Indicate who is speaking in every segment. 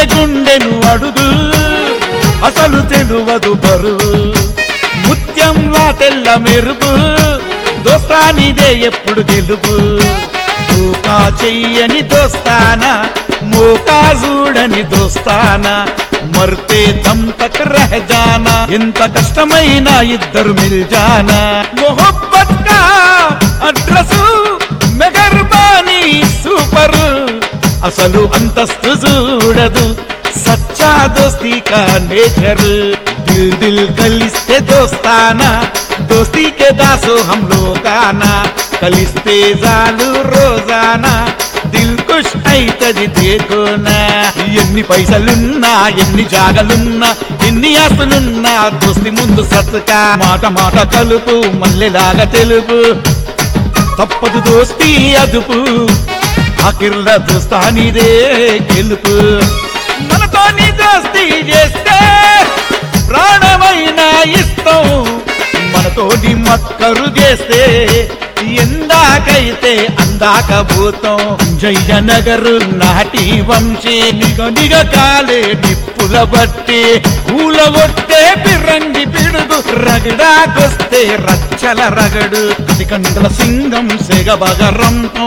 Speaker 1: గుండెను అడుగు అసలు తెలువదు బరువు ముత్యంలా తెల్ల మెరుపు దోస్తానిదే ఎప్పుడు గెలుపు దూకా చెయ్యని దోస్తానా మోకా చూడని దోస్తానా మర్తే దమ్ తక్ రహ జానా ఎంత కష్టమైనా ఇద్దరు మిల్ జానా మొహబ్బత్ కా అడ్రస్ మెహర్బానీ సూపర్ అసలు అంతస్తు చూడదు సచ్చా దోస్తీ కా నేచర్ దిల్ దిల్ కలిస్తే దోస్తానా దోస్తీ కే దాసో హమ్ లోగానా కలిస్తే జాలు రోజానా దిల్ ఖుష్ అయితది దేకోనా ఎన్ని పైసలున్నా ఎన్ని జాగలున్నా ఎన్ని ఆస్తులున్నా దోస్తి ముందు సత్కా మాట మాట కలుపు మల్లెలాగా తెలుపు తప్పదు దోస్తీ అదుపు ఆఖిర్ల దోస్తానిదే గెలుపు మనతో నీ దోస్తీ చేస్తే ప్రాణమైన ఇస్తాం మనతోటి మక్కరు చేస్తే ఎందాకైతే అందాక భూతం జయనగరు నాటి వంశీ నిగ కాలే నిప్పుల బట్టి కూలగొట్టే పిరంగి పిడుగు రగడాకొస్తే రచ్చల రగడు కండల సింగం సెగబగరంతో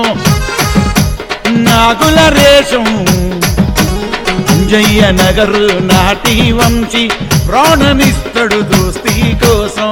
Speaker 1: నాగుల రేషం జయనగరు నాటి వంశీ ప్రాణమిస్తడు దోస్తీ కోసం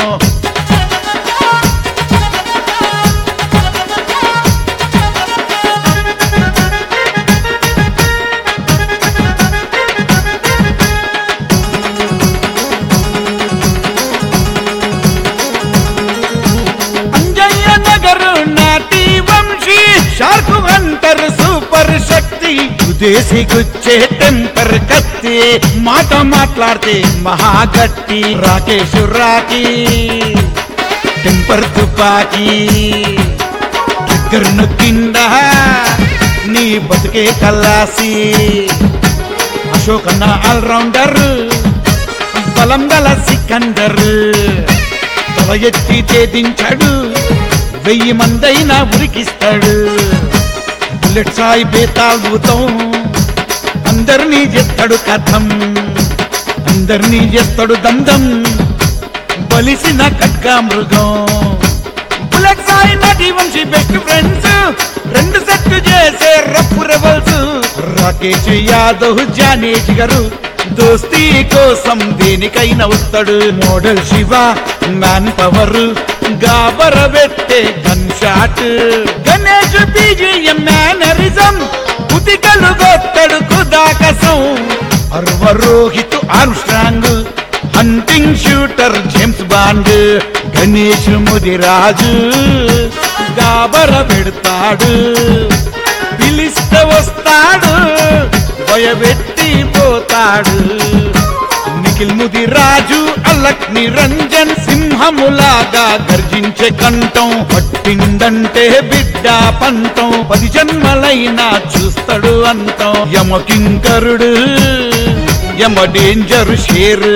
Speaker 1: షార్కు హంటర్ సూపర్ శక్తి ఉదేసి గుచ్చే టెంపర్ కత్తి మాట మాట్లాడితే మహాగట్టి రాకేష్ రాకీ టెంపర్ తుపాకీ దగ్గరను కింద నీ బతుకే కల్లాసి అశోక్ అన్న ఆల్రౌండర్ బలం గల సికందర్ తల ఎత్తి ఛేదించాడు 1000 మందైనా ఉరికిస్తాడు బుల్లెట్ సాయి బేతాళుతం అందరినీ చేస్తాడు కథం అందరినీ చేస్తాడు దందం బలిసిన ఖడ్గా మృగం బుల్లెట్ సాయి నటి వంశీ బెస్ట్ ఫ్రెండ్స్ 2 సెట్లు చేసే rough rebels Rakesh Yadav Johnny జిగరు దోస్తీ కోసం దేనికైనా వస్తాడు మోడల్ శివ మ్యాన్ పవర్ గాబర పెట్టే gun shot Ganesh BGM mannerism ఉతికలు గొత్తడు కుదాకసం అర్వరోహిత్ Armstrong hunting shooter James Bond Ganesh Mudiraj గాబర పెడతాడు పిలిస్తే వస్తాడు భయపెట్టి పోతాడు నిఖిల్ ముదిరాజు అలక్ నిరంజన్ సింహములాగా గర్జించే కంఠం పట్టిందంటే బిడ్డ పంతం 10 జన్మలైనా చూస్తాడు అంతం యమ కింకరుడు యమ డేంజర్ షేర్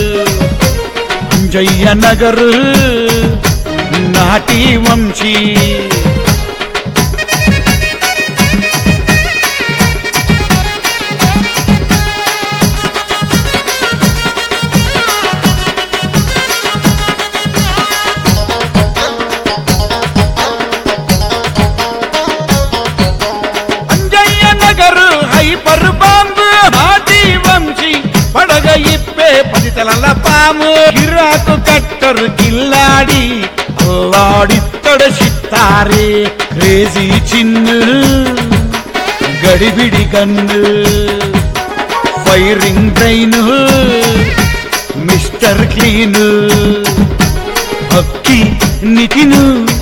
Speaker 1: జయనగర్ నాటి వంశీ పడగ ఇప్పే 10 తలల పాము గిరాకు కట్టరు కిల్లాడి అల్లాడిత్తడు చిత్తారే క్రేజీ చిన్ను గడిబిడి gun firing brain mister clean హక్కీ నితిన్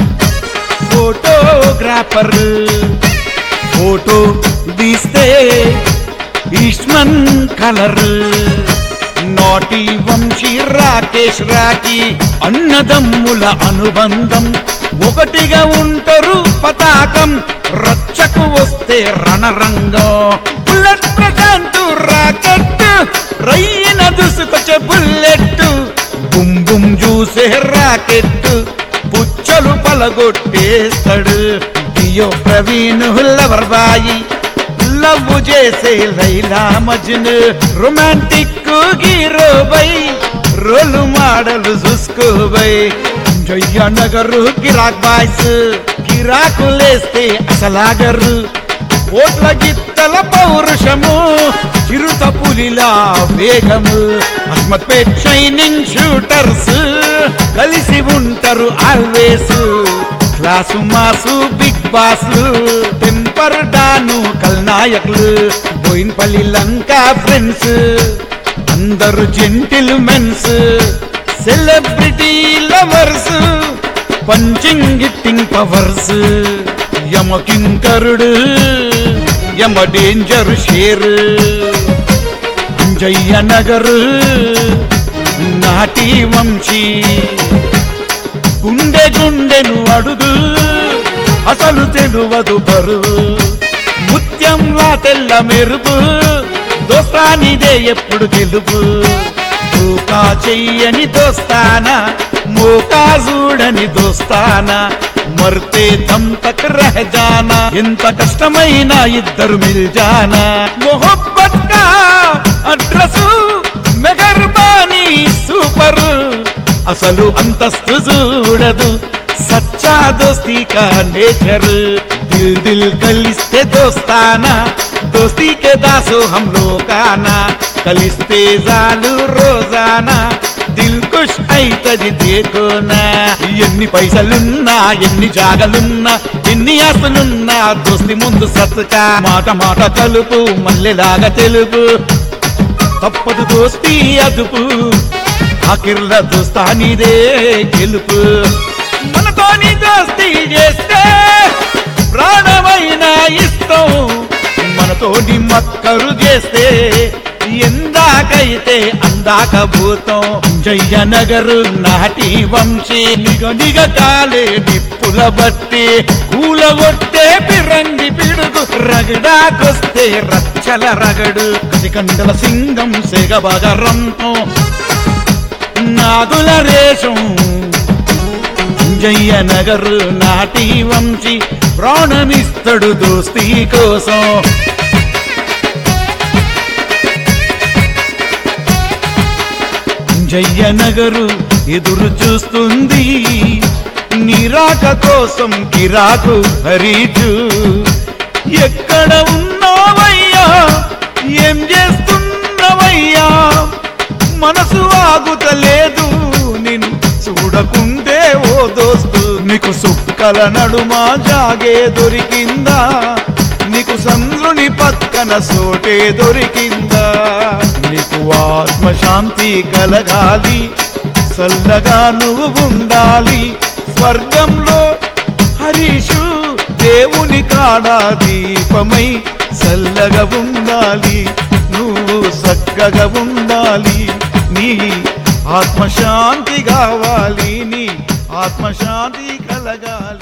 Speaker 1: ఫోటోగ్రాఫర్ ఫోటో తీస్తే ఈస్మన్ కలర్ నాటి వంశీ రాకేష్ రాకీ అన్నదమ్ముల అనుబంధం ఒకటిగా ఉంటారు పతాకం రచ్చకు వస్తే రణరంగం బుల్లెట్ ప్రశాంత్ రాకెట్ రయ్యిన దూసుకొచ్చే బుల్లెట్ బుమ్ బుమ్ చూసే రాకెట్ పుచ్చలు పలగొట్టేస్తాడు దియో ప్రవీణ్ లవర్ బాయి లవ్ చేసే Laila Majnu romantic hero bye role model చూసుకో బై జయ్యనగరు కిరాక్ బాయ్స్ కిరాకులేస్తే అసలాగరు ఓట్ల గిత్తల పౌరుషము చిరుత పులిలా వేగము అహ్మద్ పేట్ షైనింగ్ షూటర్స్ కలిసి ఉంటారు always class mass big boss temper don కల్నాయకులు బోయిన్పల్లి లంకా ఫ్రెండ్స్ అందరు gentle mens celebrity lovers punching గిట్టింగ్ పవర్స్ యమ కింకరుడు యమ డేంజర్ షేర్ జయ్యనగరు నాటి వంశీ గుండె గుండెను అడుగు అసలు తెలువదు బరువు ముత్యంలా తెల్ల మెరుపు దోస్తానిదే ఎప్పుడు గెలుపు దూకా చెయ్యని దోస్తానా మోకా చూడని దోస్తానా మర్తే దమ్ తక్ రహ జానా ఎంత కష్టమైనా ఇద్దరు మిల్ జానా మొహబ్బత్ కా అడ్రస్ మెహర్బానీ సూపర్ అసలు అంతస్తు చూడదు సచ్చా దోస్తీ కా నేచర్ దిల్ దిల్ కలిస్తే దోస్తానా దోస్తీ కే దాసో హమ్ లోకానా కలిస్తే జాలు రోజానా దిల్ ఖుష్ అయితది దేకోనా ఎన్ని పైసలున్నా ఎన్ని జాగలున్నా ఎన్ని ఆస్తులున్నా దోస్తి ముందు సత్కా మాట మాట కలుపు మల్లెలాగా తెలుపు తప్పదు దోస్తి అదుపు ఆఖిర్ల దోస్తానిదే గెలుపు మనతోని దోస్తి చేస్తే ప్రాణమైన ఇష్టం మనతోని మక్కరు చేస్తే ఎందాకైతే అందాక భూతం జయ్యనగరు నాటి వంశీ నిగ నిగ కాలే నిప్పుల బట్టి కూలగొట్టే పిరంగి పిడుగు రగడాకొస్తే రచ్చల రగడు కసికండల సింగం సెగబగ రంపం నాగుల రేషం జయ్యనగరు నాటి వంశీ ప్రాణమిస్తడు దోస్తీ కోసం జయ్యనగరు ఎదురు చూస్తుంది నిరాక కోసం కిరాకు హరీచు ఎక్కడ ఉన్నావయ్యా ఏం చేస్తున్నవయ్యా మనసు ఆగుతలేదు నిన్ను చూడకుంటే ఓ దోస్తు నీకు సుక్కల నడుమా జాగే దొరికిందా నీకు సంద్రుని పక్కన సోటే దొరికిందా నీకు ఆత్మశాంతి కలగాలి చల్లగా నువ్వు ఉండాలి స్వర్గంలో హరీషు దేవుని కాడ దీపమై చల్లగా ఉండాలి నువ్వు చక్కగా ఉండాలి నీ ఆత్మశాంతి కావాలి నీ ఆత్మశాంతి కలగాలి